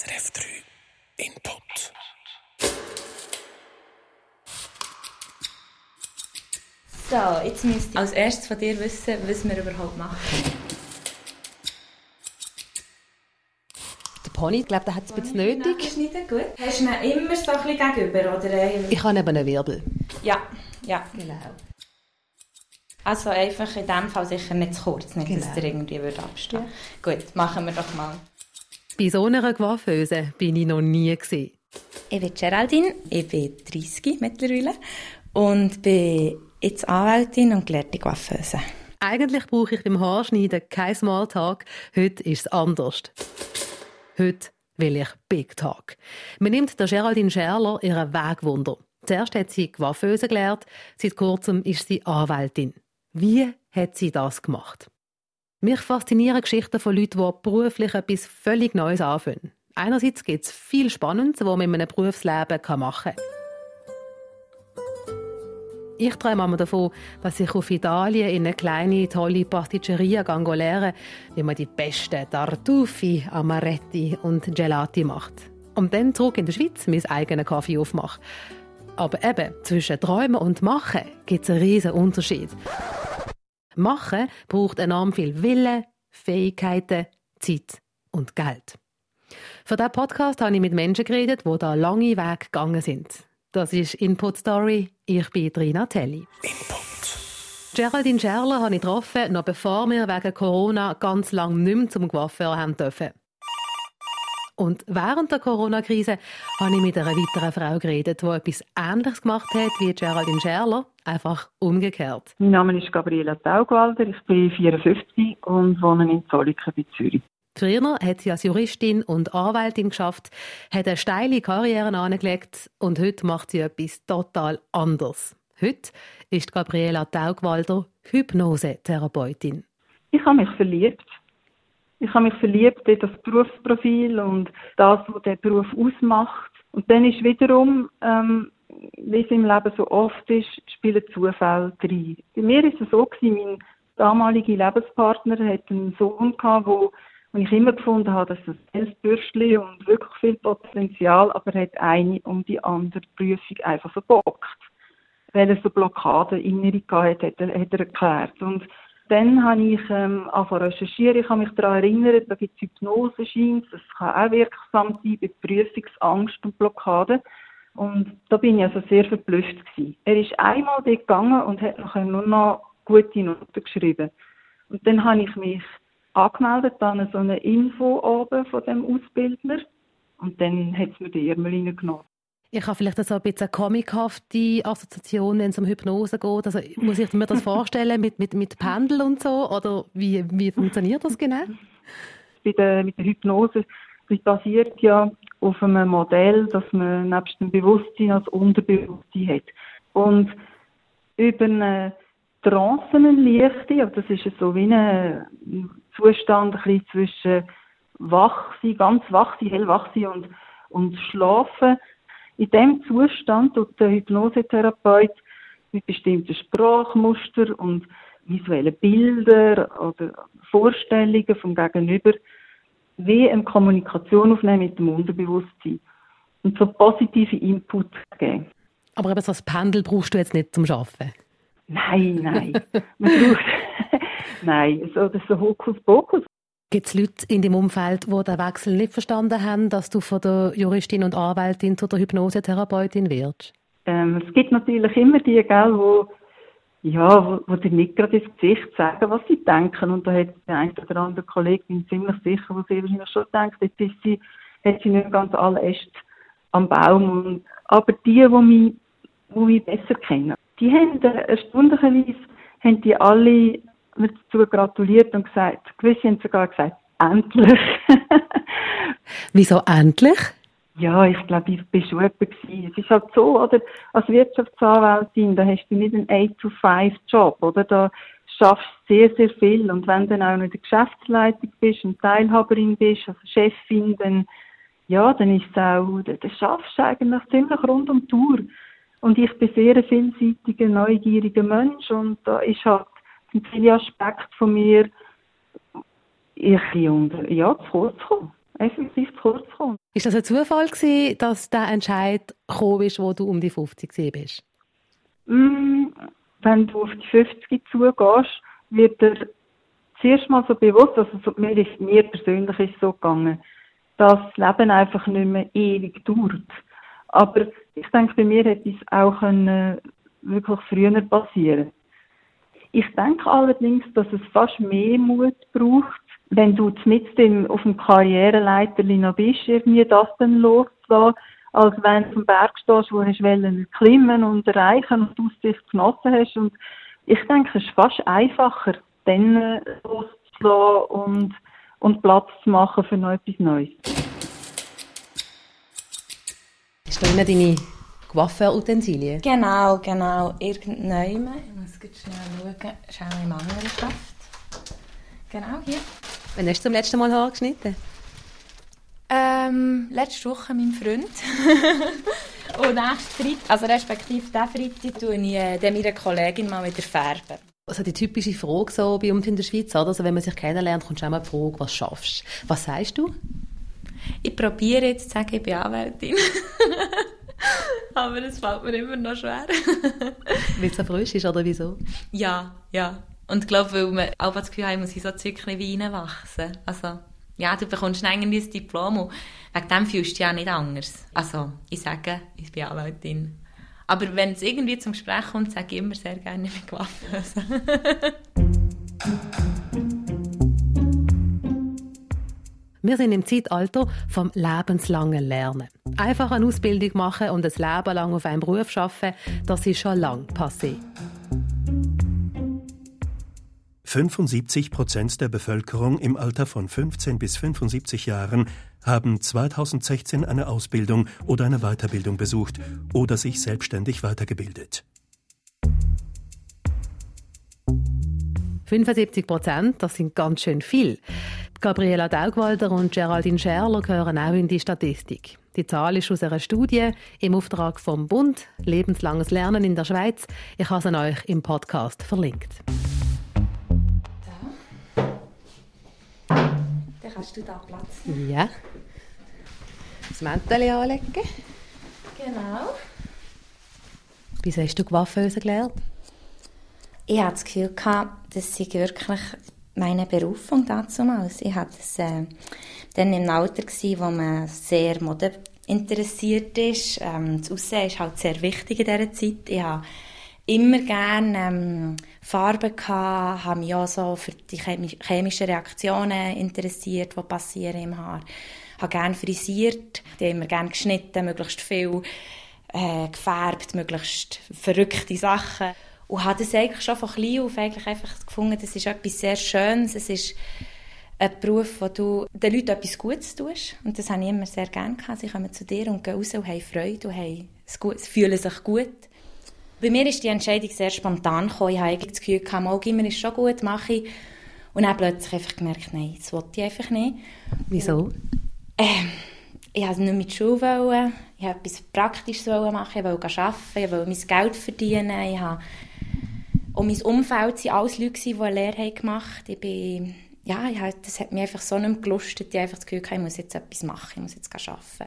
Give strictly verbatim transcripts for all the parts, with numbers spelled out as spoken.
S R F drei Input. So, jetzt müsst ihr als erstes von dir wissen, was wir überhaupt machen. Der Pony, ich glaube, der hat es ein bisschen nötig. Schneiden, gut. Hast du ihn immer so ein bisschen gegenüber, oder? Ich habe eben einen Wirbel. Ja, ja. Genau. Also einfach in diesem Fall sicher nicht zu kurz, nicht, Genau. dass der irgendwie abstehen würde. Gut, machen wir doch mal. Bei so einer Coiffeuse bin ich noch nie gewesen. Ich bin Geraldine, ich bin dreissig mittlerweile und bin jetzt Anwältin und gelehrte Coiffeuse. Eigentlich brauche ich beim Haarschneiden kein Smalltalk. Heute ist es anders. Heute will ich Big Talk. Man nimmt der Geraldine Scherler ihren Wegwunder. Zuerst hat sie Coiffeuse gelernt, seit kurzem ist sie Anwältin. Wie hat sie das gemacht? Mich faszinieren Geschichten von Leuten, die beruflich etwas völlig Neues anfangen. Einerseits gibt es viel Spannendes, was man in einem Berufsleben machen kann. Ich träume immer davon, dass ich auf Italien in eine kleine, tolle Pasticceria lernen, wie man die besten Tartufi, Amaretti und Gelati macht. Und dann zurück in der Schweiz meinen eigenen Kaffee aufmache. Aber eben, zwischen Träumen und Machen gibt es einen riesen Unterschied. Machen braucht enorm viel Wille, Fähigkeiten, Zeit und Geld. Für diesen Podcast habe ich mit Menschen geredet, die da lange Wege gegangen sind. Das ist Input Story. Ich bin Rina Telli. Input. Geraldine Scherler habe ich getroffen, noch bevor wir wegen Corona ganz lange nicht mehr zum Coiffeur haben dürfen. Und während der Corona-Krise habe ich mit einer weiteren Frau geredet, die etwas Ähnliches gemacht hat wie Geraldine Scherler, einfach umgekehrt. Mein Name ist Gabriela Taugwalder, ich bin vierundfünfzig und wohne in Zollikofen bei Zürich. Früher hat sie als Juristin und Anwältin geschafft, hat eine steile Karriere angelegt und heute macht sie etwas total anderes. Heute ist Gabriela Taugwalder Hypnosetherapeutin. Ich habe mich verliebt. Ich habe mich verliebt in das Berufsprofil und das, was der Beruf ausmacht. Und dann ist wiederum, ähm, wie es im Leben so oft ist, spielen Zufälle rein. Bei mir war es so gewesen, mein damaliger Lebenspartner hatte einen Sohn gehabt, wo, wo ich immer gefunden habe, dass das Selbstbürstchen und wirklich viel Potenzial, aber er hat eine um die andere Prüfung einfach verbockt. Weil er so Blockaden innere gehabt hat, hat er, hat er erklärt. Und dann habe ich ähm, angefangen zu recherchieren. Ich habe mich daran erinnert, da gibt es Hypnose-Scheins. Das kann auch wirksam sein bei Prüfungsangst und Blockaden. Und da bin ich also sehr verblüfft gewesen. Er ist einmal dort gegangen und hat nachher nur noch gute Noten geschrieben. Und dann habe ich mich angemeldet an so eine Info oben von dem Ausbildner. Und dann hat es mir die Ärmel reingenommen. Ich habe vielleicht so ein bisschen eine comichafte Assoziation, wenn es um Hypnose geht. Also, muss ich mir das vorstellen mit, mit, mit Pendel und so? Oder wie, wie funktioniert das genau? Bei der, mit der Hypnose das basiert ja auf einem Modell, dass man nebst dem Bewusstsein als Unterbewusstsein hat. Und über eine Trancenleichte, das ist so wie ein Zustand ein bisschen zwischen Wachsein, ganz Wachsein, Hellwachsein und, und Schlafen. In diesem Zustand tut der Hypnosetherapeut mit bestimmten Sprachmustern und visuellen Bildern oder Vorstellungen vom Gegenüber wie eine Kommunikation aufnehmen mit dem Unterbewusstsein und so positive Input geben. Aber eben so ein Pendel brauchst du jetzt nicht zum Arbeiten? Nein, nein. Man braucht nein, so, das ist so Hokuspokus. Gibt es Leute in deinem Umfeld, die den Wechsel nicht verstanden haben, dass du von der Juristin und Anwältin zu der Hypnosetherapeutin wirst? Ähm, es gibt natürlich immer die, gell, wo, ja, wo, wo dir nicht gerade ins Gesicht sagen, was sie denken. Und da hat der eine oder andere Kollege, bin ziemlich sicher, wo sie wahrscheinlich schon denkt, jetzt ist sie, hat sie nicht ganz alle Äste am Baum. Und, aber die, die mich, die mich besser kennen, die haben äh, erstaunlicherweise haben die alle mir dazu gratuliert und gesagt, gewisse haben sogar gesagt, endlich. Wieso endlich? Ja, ich glaube, ich war schon jemand gewesen. Es ist halt so, oder? Als Wirtschaftsanwältin, da hast du nicht einen eight to five Job, oder? Da schaffst du sehr, sehr viel. Und wenn du dann auch noch in der Geschäftsleitung bist und Teilhaberin bist, also Chefin, dann, ja, dann ist es auch, dann schaffst du eigentlich ziemlich rund um die Tour. Und ich bin sehr ein vielseitiger, neugieriger Mensch und da ist halt, sind viele Aspekte von mir, ich bin unter, ja, zu kurz gekommen. Effektiv zu kurz gekommen. Ist das ein Zufall gewesen, dass der Entscheid gekommen ist, wo du um die fünfzig bist? Mm, wenn du auf die fünfzig zugehst, wird dir zuerst mal so bewusst, also so, mir, ist, mir persönlich ist so gegangen, dass das Leben einfach nicht mehr ewig dauert. Aber ich denke, bei mir hätte es auch können, wirklich früher passieren. Ich denke allerdings, dass es fast mehr Mut braucht, wenn du mitten auf dem Karriereleiter noch bist, irgendwie das dann loszulassen, als wenn du auf dem Berg stehst, wo du klimmen und erreichen und du es dich genossen hast. Und ich denke, es ist fast einfacher, dann loszulassen und, und Platz zu machen für noch etwas Neues. Ist da innen deine Coiffeur-Utensilien? Genau, genau. Irgendjemand. Ich muss jetzt schnell schauen. Schau im anderen Schaft. Genau, hier. Wann hast du zum letzten Mal Haar geschnitten? Ähm, letzte Woche mein Freund. Und nächsten Freitag, also respektive diesen Freitag, tue ich äh, meiner Kollegin mal wieder färben. Also die typische Frage so bei uns in der Schweiz, oder? Also wenn man sich kennenlernt, kommt schon mal die Frage, was schaffst du? Was sagst du? Ich probiere jetzt zu sagen, ich bin Anwältin. Aber das fällt mir immer noch schwer. Weil es so frisch ist, oder wieso? Ja, ja. Und ich glaube, weil man auch das Gefühl hat, muss in so Zeug wie reinwachsen. Also, ja, du bekommst irgendwie ein Diplom und wegen dem fühlst du dich ja nicht anders. Also, ich sage, ich bin Anwältin. Aber wenn es irgendwie zum Gespräch kommt, sage ich immer sehr gerne mit Coiffeuse. Wir sind im Zeitalter vom lebenslangen Lernen. Einfach eine Ausbildung machen und ein Leben lang auf einem Beruf arbeiten, das ist schon lange passé. fünfundsiebzig Prozent der Bevölkerung im Alter von fünfzehn bis fünfundsiebzig Jahren haben zweitausendsechzehn eine Ausbildung oder eine Weiterbildung besucht oder sich selbstständig weitergebildet. fünfundsiebzig Prozent, das sind ganz schön viel. Gabriela Daugwalder und Geraldine Scherler gehören auch in die Statistik. Die Zahl ist aus einer Studie im Auftrag vom Bund «Lebenslanges Lernen in der Schweiz». Ich habe sie euch im Podcast verlinkt. Dann kannst du da Platz nehmen. Ja. Das Mäntel anlegen. Genau. Bis hast du Coiffeuse gelernt? Ich hatte das Gefühl, das sei wirklich meine Berufung damals. Ich war äh, dann im Alter, wo man sehr modeinteressiert ist. Ähm, das Aussehen ist halt sehr wichtig in dieser Zeit. Ich habe immer gerne ähm, Farben gehabt, habe mich auch so für die chemischen Reaktionen interessiert, die passieren im Haar. Ich habe gerne frisiert, die immer gerne geschnitten, möglichst viel äh, gefärbt, möglichst verrückte Sachen. Und habe das eigentlich schon von klein auf eigentlich einfach gefunden, das ist etwas sehr Schönes. Es ist ein Beruf, wo du den Leuten etwas Gutes tust. Und das habe ich immer sehr gerne gehabt. Sie kommen zu dir und gehen raus und haben Freude und haben es gut, fühlen sich gut. Bei mir ist die Entscheidung sehr spontan gekommen. Ich habe eigentlich das Gefühl gehabt, mal immer ist schon gut, mache ich. Und dann habe ich plötzlich einfach gemerkt, nein, das wollte ich einfach nicht. Wieso? Ähm, ich wollte nicht mit der Schule wollen. Ich wollte etwas Praktisches machen. Ich wollte arbeiten. Ich wollte mein Geld verdienen. Ich habe Und mein Umfeld waren alles Leute, die eine Lehre gemacht haben. Ich bin, ja, ich hab, das hat mich einfach so nicht mehr gelustet. Ich habe einfach das Gefühl, ich muss jetzt etwas machen, ich muss jetzt arbeiten.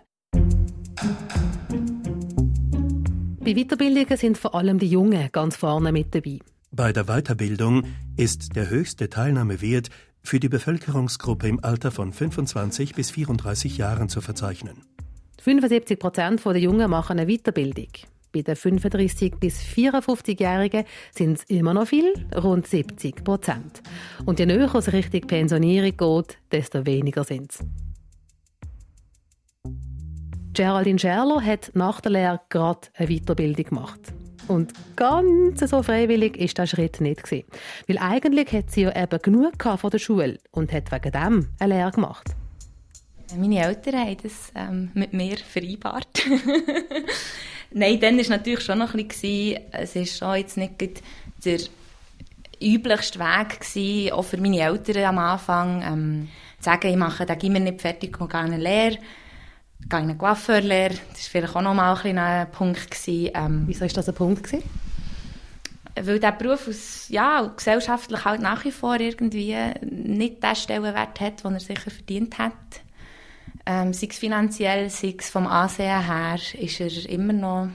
Bei Weiterbildungen sind vor allem die Jungen ganz vorne mit dabei. Bei der Weiterbildung ist der höchste Teilnahmewert für die Bevölkerungsgruppe im Alter von fünfundzwanzig bis vierunddreißig Jahren zu verzeichnen. fünfundsiebzig Prozent der Jungen machen eine Weiterbildung. Bei den fünfunddreißig- bis vierundfünfzigjährigen sind es immer noch viel, rund siebzig Prozent. Und je näher es Richtung Pensionierung geht, desto weniger sind es. Geraldine Scherler hat nach der Lehre gerade eine Weiterbildung gemacht. Und ganz so freiwillig war der Schritt nicht gewesen. Weil eigentlich hat sie ja eben genug von der Schule und hat wegen dem eine Lehre gemacht. Meine Eltern haben das ähm, mit mir vereinbart. Nein, dann war es natürlich schon noch ein bisschen, es war schon jetzt nicht der üblichste Weg gewesen, auch für meine Eltern am Anfang, ähm, zu sagen, ich mache den Gimmer nicht fertig und gehe in eine Lehre, gehe in eine Coiffeurlehre. Das war vielleicht auch noch mal ein, bisschen ein Punkt gewesen. Ähm, Wieso war das ein Punkt gewesen? Weil dieser Beruf aus, ja, gesellschaftlich halt nach wie vor irgendwie nicht den Stellenwert hat, den er sicher verdient hat. Ähm, sei es finanziell, sei es vom Ansehen her, ist er immer noch,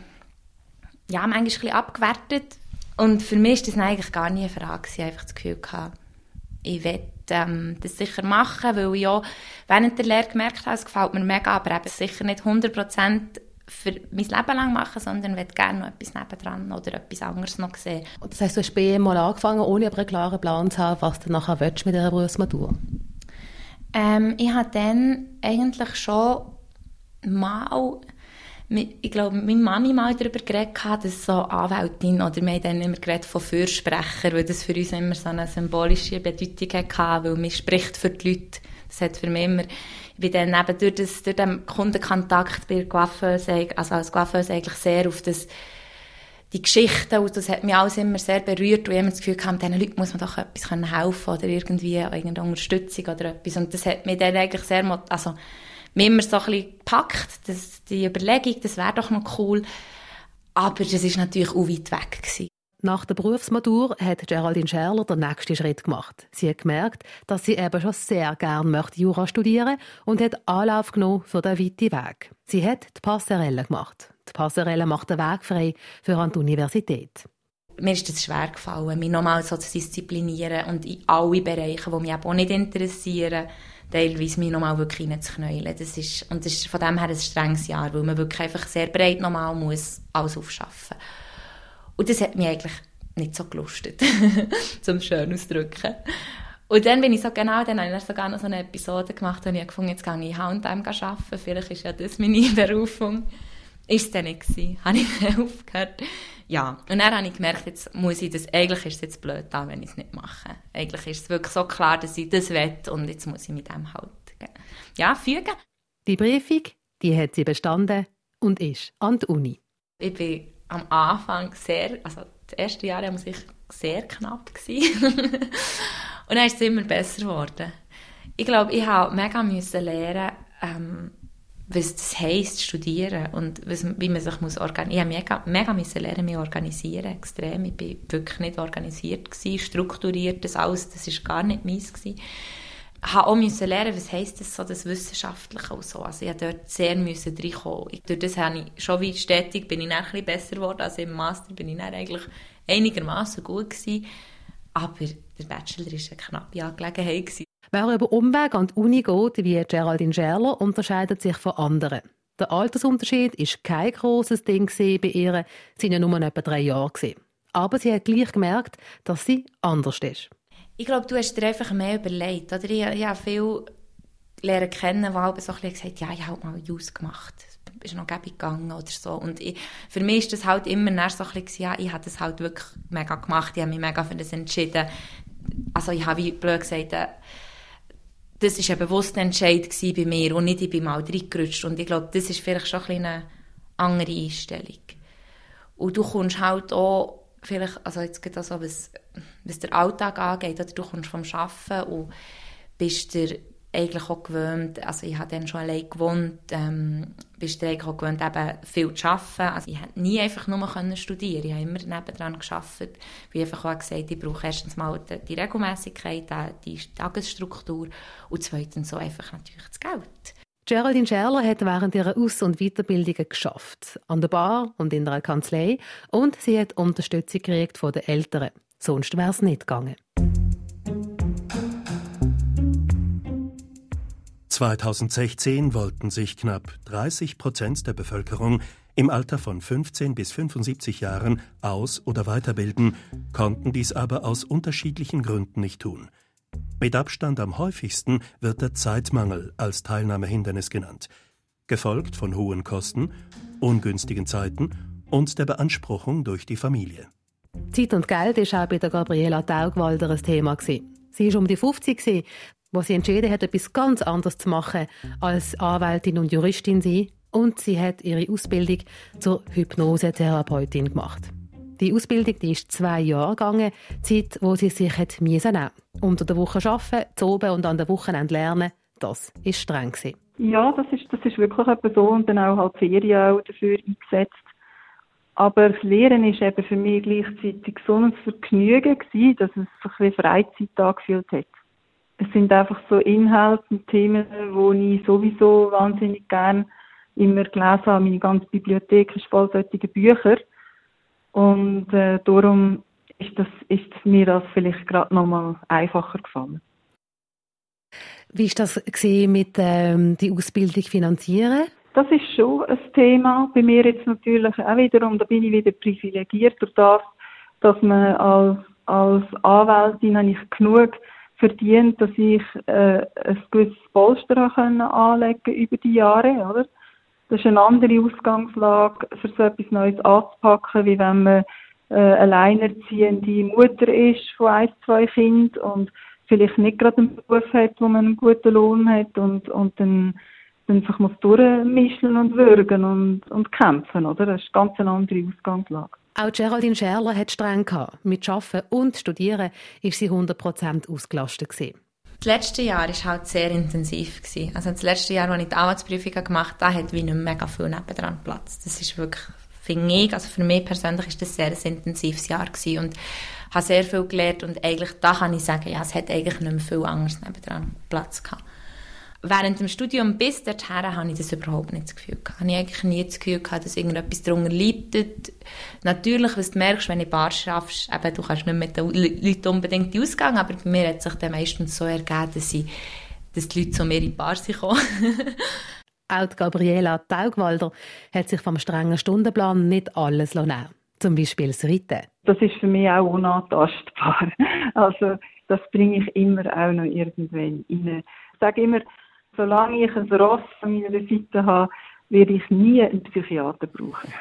ja, manchmal ein bisschen abgewertet. Und für mich war das eigentlich gar nie eine Frage. Ich hatte einfach das Gefühl gehabt, ich will ähm, das sicher machen, weil ich auch während der Lehre gemerkt habe, es gefällt mir mega, aber eben sicher nicht hundert Prozent für mein Leben lang machen, sondern will gerne noch etwas nebendran oder etwas anderes noch sehen. Das heisst, du hast B M mal angefangen, ohne aber einen klaren Plan zu haben, was du nachher willst mit dieser Berufsmatur? Ähm, ich habe dann eigentlich schon mal, ich glaube, mit meiner Mami mal darüber geredet, dass so Anwältin, oder wir haben dann immer geredet von Fürsprecher, weil das für uns immer so eine symbolische Bedeutung hatte, weil man spricht für die Leute. Das hat für mich immer, ich bin dann eben durch, das, durch den Kundenkontakt bei der Coiffeuse, also als Coiffeuse eigentlich sehr auf das, die Geschichten, und das hat mich alles immer sehr berührt, und ich immer das Gefühl hatte, diesen Leuten muss man doch etwas helfen oder irgendwie irgendeine Unterstützung oder etwas. Und das hat mich dann eigentlich sehr, also, mich immer so ein bisschen gepackt, dass die Überlegung, das wäre doch noch cool. Aber das war natürlich auch weit weg gewesen. Nach der Berufsmatur hat Geraldine Scherler den nächsten Schritt gemacht. Sie hat gemerkt, dass sie eben schon sehr gerne möchte Jura studieren und hat Anlauf genommen für den weiten Weg. Sie hat die Passerelle gemacht. Die Passerelle macht den Weg frei für an die Universität. Mir ist es schwer gefallen, mich nochmal so zu disziplinieren und in alle Bereiche, die mich auch nicht interessieren, teilweise mich nochmal wirklich reinzuknäulen. Das ist, und das ist von dem her ein strenges Jahr, weil man wirklich einfach sehr breit nochmal muss alles aufschaffen. Und das hat mich eigentlich nicht so gelustet, zum schön auszudrücken. Und dann bin ich so genau, dann habe ich sogar noch so eine Episode gemacht, und ich gefunden, jetzt gehe ich H und M arbeiten, vielleicht ist ja das meine Berufung. Ist es dann nicht gewesen, habe ich dann aufgehört. Ja, und dann habe ich gemerkt, jetzt muss ich das, eigentlich ist es jetzt blöd da, wenn ich es nicht mache. Eigentlich ist es wirklich so klar, dass ich das will, und jetzt muss ich mit dem halt, ja, fügen. Die Prüfung, die hat sie bestanden und ist an die Uni. Ich bin am Anfang sehr, also das erste Jahr war sicher sehr knapp gewesen. Und dann ist es immer besser geworden. Ich glaube, ich habe mega müssen lernen, ähm, was das heisst, studieren und was, wie man sich muss organisieren. Ich habe mega, mega müssen lernen, mich organisieren, extrem. Ich war wirklich nicht organisiert gewesen, strukturiert, das alles, das war gar nicht meins gewesen. Ich habe auch müssen lernen, was heisst das, so das Wissenschaftliche und so. Also ich musste dort sehr müssen reinkommen. Durch das habe ich, schon wie stetig, bin ich dann ein bisschen besser geworden. Also im Master bin ich dann eigentlich einigermaßen gut gewesen. Aber der Bachelor war eine knappe Angelegenheit gewesen. Wer über Umweg an die Uni geht, wie Geraldine Scherler, unterscheidet sich von anderen. Der Altersunterschied war kein grosses Ding bei ihr. Sie waren ja nur etwa drei Jahre. Aber sie hat gleich gemerkt, dass sie anders ist. Ich glaube, du hast dir einfach mehr überlegt. Oder? Ich, ich habe viele Lehrer kennen, die halt so ein bisschen gesagt haben, ja, ich habe mal Jus gemacht. Es ist noch gäbig gegangen oder so. Und ich, für mich ist das halt immer so ein bisschen, ja, ich habe das halt wirklich mega gemacht. Ich habe mich mega für das entschieden. Also ich habe, wie blöd gesagt, das war ein bewusster Entscheid bei mir und nicht, ich bin mal reingerutscht. Und ich glaube, das ist vielleicht schon ein eine andere Einstellung. Und du kommst halt auch, vielleicht, also jetzt geht das so, was, was der Alltag angeht, oder du kommst vom Arbeiten und bist dir eigentlich auch gewöhnt, also ich habe dann schon allein gewohnt, ähm, bist dir eigentlich auch gewöhnt, eben viel zu arbeiten. Also ich konnte nie einfach nur studieren, ich habe immer nebendran gearbeitet, wie einfach auch gesagt, ich brauche erstens mal die, die Regelmässigkeit, die Tagesstruktur und zweitens so einfach natürlich das Geld. Geraldine Scherler hat während ihrer Aus- und Weiterbildungen geschafft, an der Bar und in einer Kanzlei, und sie hat Unterstützung gekriegt von den Eltern. Sonst wäre es nicht gegangen. zweitausendsechzehn wollten sich knapp dreißig Prozent der Bevölkerung im Alter von fünfzehn bis fünfundsiebzig Jahren aus- oder weiterbilden, konnten dies aber aus unterschiedlichen Gründen nicht tun. Mit Abstand am häufigsten wird der Zeitmangel als Teilnahmehindernis genannt, gefolgt von hohen Kosten, ungünstigen Zeiten und der Beanspruchung durch die Familie. Zeit und Geld war auch bei der Gabriela Taugwalder ein Thema. Sie war um die fünfzig, wo sie entschieden hat, etwas ganz anderes zu machen als Anwältin und Juristin sein, und sie hat ihre Ausbildung zur Hypnosetherapeutin gemacht. Die Ausbildung die ist zwei Jahre gegangen, Zeit, wo sie sich hat nehmen musste. Unter der Woche arbeiten, zu oben und an den Wochenenden lernen, das war streng. Ja, das ist, das ist wirklich etwas so, und dann auch halt Ferien auch dafür eingesetzt. Aber das Lehren war eben für mich gleichzeitig so ein Vergnügen gewesen, dass es sich wie Freizeit angefühlt hat. es sind einfach so Inhalte und Themen, die ich sowieso wahnsinnig gerne immer gelesen habe. Meine ganze Bibliothek ist voll solcher Bücher. Und äh, darum ist, das, ist mir das vielleicht gerade noch mal einfacher gefallen. Wie ist das gesehen mit ähm, die Ausbildung finanzieren? Das ist schon ein Thema. Bei mir jetzt natürlich auch wiederum, da bin ich wieder privilegiert durch das, dass man als, als Anwältin eigentlich genug verdient, dass ich äh, ein gewisses Polster können anlegen über die Jahre, oder? Das ist eine andere Ausgangslage, für so etwas Neues anzupacken, wie wenn man äh, alleinerziehende Mutter ist von ein, zwei Kindern und vielleicht nicht gerade einen Beruf hat, wo man einen guten Lohn hat und, und dann, dann sich muss durchmischen und würgen und, und kämpfen, oder? Das ist eine ganz andere Ausgangslage. Auch Geraldine Scherler hat streng gehabt. Mit Arbeiten und Studieren war sie hundert Prozent ausgelastet gewesen. Das letzte Jahr war halt sehr intensiv gewesen. Also das letzte Jahr, als ich die Anwaltsprüfung gemacht habe, da hat wie nicht mega viel nebendran Platz. Das ist wirklich, finde ich, also für mich persönlich ist das sehr ein intensives Jahr gewesen und habe sehr viel gelernt und eigentlich, da kann ich sagen, ja, es hat eigentlich nicht mehr viel anderes nebendran Platz gehabt. Während dem Studium bis dorthin habe ich das überhaupt nicht das Gefühl gehabt. Habe ich eigentlich nie das Gefühl gehabt, dass irgendetwas darunter leidet. Natürlich, was du merkst, wenn du Bar schaffst, eben, du kannst nicht mit den Leuten unbedingt ausgehen, aber bei mir hat sich dann meistens so ergeben, dass, ich, dass die Leute zu mir in die Bar sind gekommen. Auch die Gabriela Taugwalder hat sich vom strengen Stundenplan nicht alles nehmen. Zum Beispiel das Reiten. Das ist für mich auch unantastbar. Also, das bringe ich immer auch noch irgendwann rein. Ich sage immer, solange ich ein Ross an meiner Seite habe, werde ich nie einen Psychiater brauchen.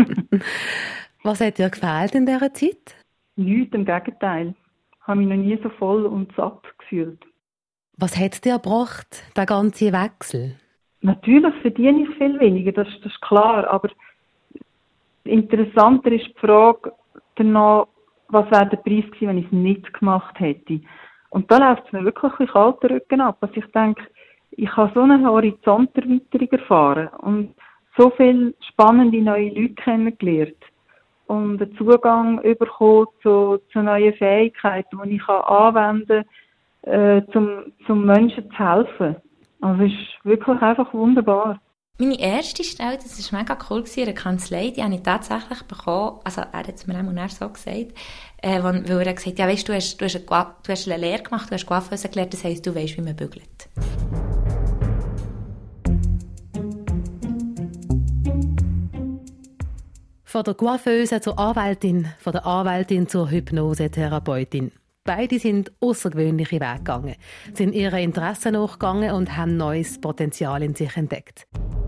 Was hat dir gefehlt in dieser Zeit? Nichts, im Gegenteil. Ich habe mich noch nie so voll und satt gefühlt. Was hat dir gebracht, der ganze Wechsel? Natürlich verdiene ich viel weniger, das, das ist klar. Aber interessanter ist die Frage danach, was wäre der Preis gewesen, wenn ich es nicht gemacht hätte. Und da läuft es mir wirklich ein kalter Rücken ab. Also ich denke, ich habe so eine Horizonterweiterung erfahren und so viele spannende neue Leute kennengelernt und einen Zugang bekommen zu, zu neuen Fähigkeiten, die ich anwenden kann, äh, zum, zum Menschen zu helfen. Also es ist wirklich einfach wunderbar. Meine erste Stelle, das war mega cool in der Kanzlei, die habe ich tatsächlich bekommen, also er hat es mir auch so gesagt, äh, weil er gesagt hat, ja weisst, du hast, du hast, eine, du hast eine Lehre gemacht, du hast Coiffeuse gelernt, das heisst, du weisst, wie man bügelt. Von der Coiffeuse zur Anwältin, von der Anwältin zur Hypnosetherapeutin. Beide sind außergewöhnliche Wege gegangen, sind ihren Interessen nachgegangen und haben neues Potenzial in sich entdeckt.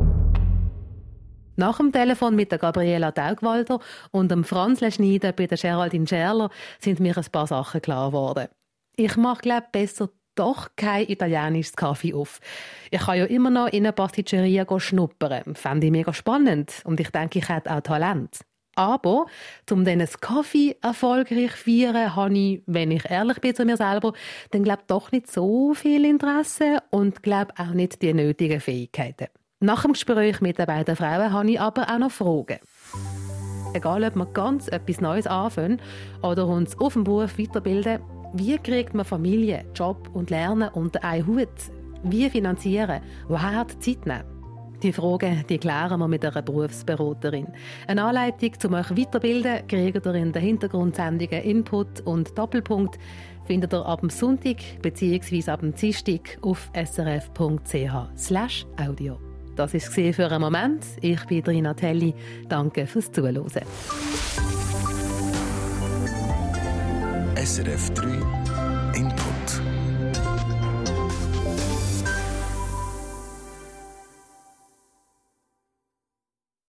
Nach dem Telefon mit der Gabriela Taugwalder und dem Franzle Schneider bei der Geraldine Scherler sind mir ein paar Sachen klar geworden. Ich mache, glaube ich, besser doch kein italienisches Kaffee auf. Ich kann ja immer noch in eine Pasticceria schnuppern. Fände ich mega spannend und ich denke, ich hätte auch Talent. Aber, um dann einen Kaffee erfolgreich zu feiern, habe ich, wenn ich ehrlich bin zu mir selber, dann glaube ich doch nicht so viel Interesse und glaube auch nicht die nötigen Fähigkeiten. Nach dem Gespräch mit den beiden Frauen habe ich aber auch noch Fragen. Egal, ob wir ganz etwas Neues anfangen oder uns auf dem Beruf weiterbilden, wie kriegt man Familie, Job und Lernen unter einen Hut? Wie finanzieren? Woher die Zeit nehmen? Die Fragen die klären wir mit einer Berufsberaterin. Eine Anleitung zum euch weiterbilden kriegt ihr in den Hintergrundsendungen Input und Doppelpunkt findet ihr ab dem Sonntag bzw. ab dem Dienstag auf srf punkt c h slash audio. Das war es für einen Moment. Ich bin Rina Telli. Danke fürs Zuhören. S R F drei Input.